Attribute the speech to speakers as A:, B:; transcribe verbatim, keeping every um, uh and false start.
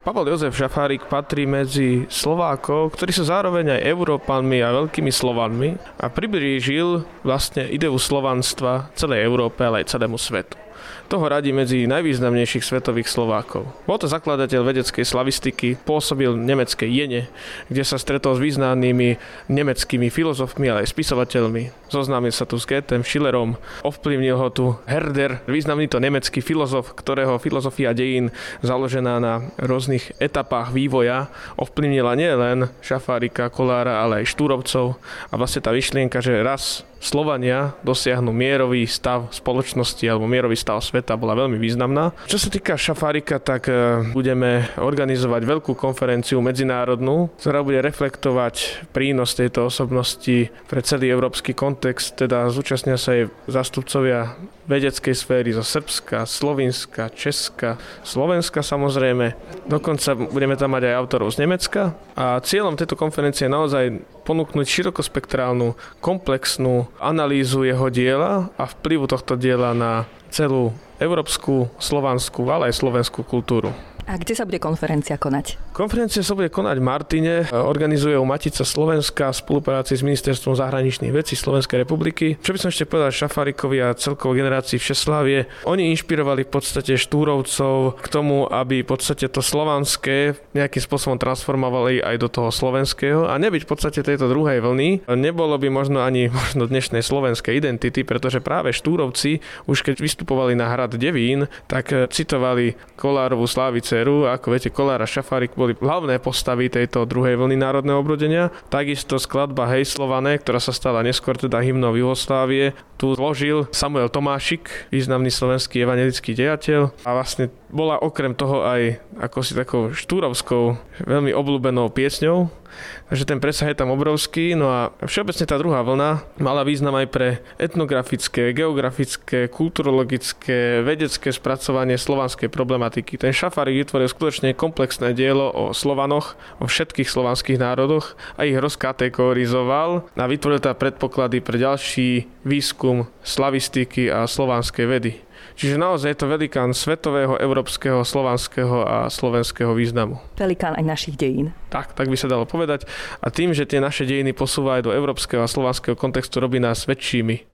A: Pavol Jozef Šafárik patrí medzi Slovákov, ktorí sú zároveň aj Európanmi a veľkými Slovanmi a priblížil vlastne ideu slovanstva celej Európe, ale aj celému svetu. Toho radí medzi najvýznamnejších svetových Slovákov. Bol to zakladateľ vedeckej slavistiky, pôsobil v nemeckej Jene, kde sa stretol s významnými nemeckými filozofmi, ale aj spisovateľmi. Zoznámil sa tu s Goethem, Schillerom, ovplyvnil ho tu Herder, významný to nemecký filozof, ktorého filozofia dejín založená na rôznych etapách vývoja ovplyvnila nielen Šafárika, Kollára, ale aj Štúrovcov. A vlastne tá myšlienka, že raz Slovania dosiahnu mierový stav spoločnosti alebo mierový stav sveta, bola veľmi významná. Čo sa týka Šafárika, tak budeme organizovať veľkú konferenciu medzinárodnú, ktorá bude reflektovať prínos tejto osobnosti pre celý európsky kontext, teda zúčastnia sa aj zástupcovia vedeckej sféry zo Srbska, Slovinska, Česka, Slovenska samozrejme. Dokonca budeme tam mať aj autorov z Nemecka a cieľom tejto konferencie je naozaj ponúknuť širokospektrálnu, komplexnú analýzu jeho diela a vplyvu tohto diela na celú európsku, slovanskú, ale aj slovenskú kultúru.
B: A kde sa bude konferencia konať?
A: Konferencia sa bude konať v Martine, organizuje ju Matica Slovenska v spolupráci s Ministerstvom zahraničných vecí Slovenskej republiky. Čo by som ešte povedal Šafárikovi a celkovej generácii Všeslávie, oni inšpirovali v podstate Štúrovcov k tomu, aby v podstate to slovanské nejakým spôsobom transformovali aj do toho slovenského a nebyť v podstate tejto druhej vlny. Nebolo by možno ani možno dnešnej slovenskej identity, pretože práve Štúrovci už keď vystupovali na hrad Devín, tak citovali Kollárovú Slávicu, ako viete, Kollár a Šafárik boli hlavné postavy tejto druhej vlny národného obrodenia. Takisto skladba Hej Slované, ktorá sa stala neskôr teda hymnou Juhoslávie, tu zložil Samuel Tomášik, významný slovenský evanjelický dejateľ a vlastne bola okrem toho aj ako si takou štúrovskou veľmi obľúbenou piesňou. Takže ten presah je tam obrovský. No a všeobecne tá druhá vlna mala význam aj pre etnografické, geografické, kulturologické, vedecké spracovanie slovanskej problematiky. Ten Šafárik vytvoril skutočne komplexné dielo o Slovanoch, o všetkých slovanských národoch a ich rozkategorizoval a vytvoril tá predpoklady pre ďalší výskum slavistiky a slovanskej vedy. Čiže naozaj je to velikán svetového, európskeho, slovanského a slovenského významu.
B: Velikán aj našich dejín.
A: Tak, tak by sa dalo povedať. A tým, že tie naše dejiny posúvajú do európskeho a slovanského kontextu, robí nás väčšími.